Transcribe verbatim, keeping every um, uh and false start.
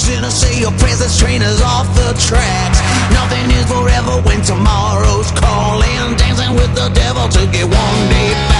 Sinners say your presence, trainers off the tracks. Nothing is forever when tomorrow's calling. Dancing with the devil to get one day back.